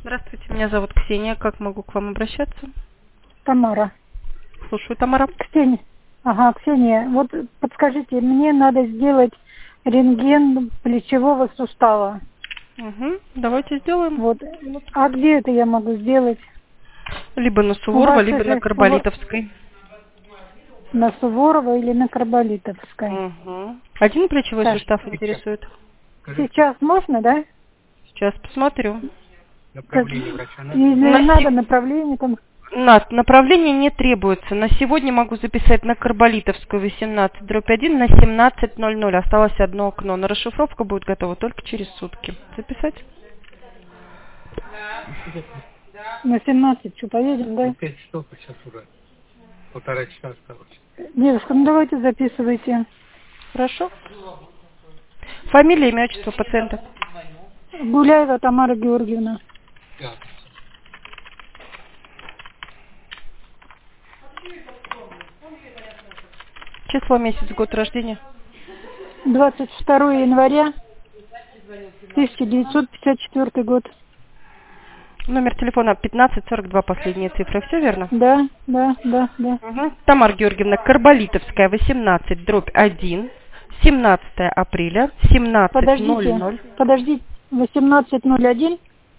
Здравствуйте, меня зовут Ксения. Как могу к вам обращаться? Тамара. Слушаю, Тамара. Ксения. Ага, Ксения, вот подскажите, мне надо сделать рентген плечевого сустава. Угу, давайте сделаем. Вот. А где это я могу сделать? Либо на У Суворова, вас либо на же Карболитовской. на Суворова или на Карболитовской? Угу. Один плечевой Так, сустав интересует? сейчас можно, да? Сейчас посмотрю. Направление врача надо? На, Или надо направление там? направление не требуется. На сегодня могу записать на Карболитовскую 18/1 на 17:00. Осталось одно окно. Но расшифровка будет готова только через сутки. Записать? На 17, что, поедем, да? 5 часов, а сейчас уже 1,5 часа осталось. Девушка, ну давайте записывайте. Хорошо. Фамилия, имя, отчество пациента. Гуляева Тамара Георгиевна. Да. Число, месяц, год рождения. 22 января 1954 год. Номер телефона 1542, последние цифры. Все верно? Да, да, да, да. Угу. Тамара Георгиевна, Карболитовская, 18/1, 17 апреля, 17:00. Подождите, 18:01.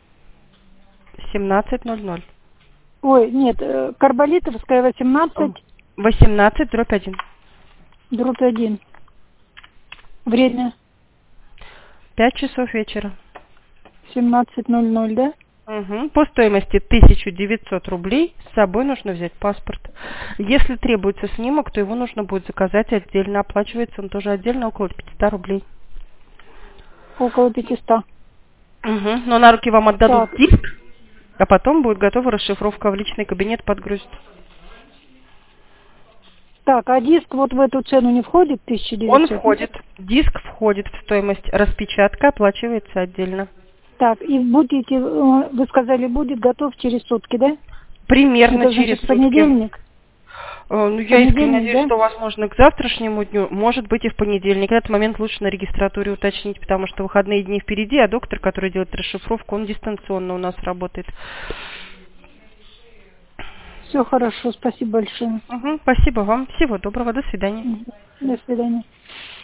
17:00. Ой, нет, Карболитовская 18/1. 18/1. Время 5 часов вечера. 17:00, да? Угу. По стоимости 1900 рублей. С собой нужно взять паспорт. Если требуется снимок, то его нужно будет заказать отдельно. Оплачивается он тоже отдельно, около 500 рублей. Около 500. Угу. Но на руки вам отдадут Так. диск, а потом будет готова расшифровка в личный кабинет, подгрузит. Так, а диск вот в эту цену не входит, 1900? Он входит, диск входит в стоимость, распечатка оплачивается отдельно. Так, и будете, вы сказали, будет готов через сутки, да? Примерно Это через значит сутки. понедельник? Ну, я искренне Понедельник, надеюсь, да? что возможно к завтрашнему дню, может быть и в понедельник. Этот момент лучше на регистратуре уточнить, потому что выходные дни впереди, а доктор, который делает расшифровку, он дистанционно у нас работает. Все хорошо, спасибо большое. Угу, спасибо вам. Всего доброго. До свидания. До свидания.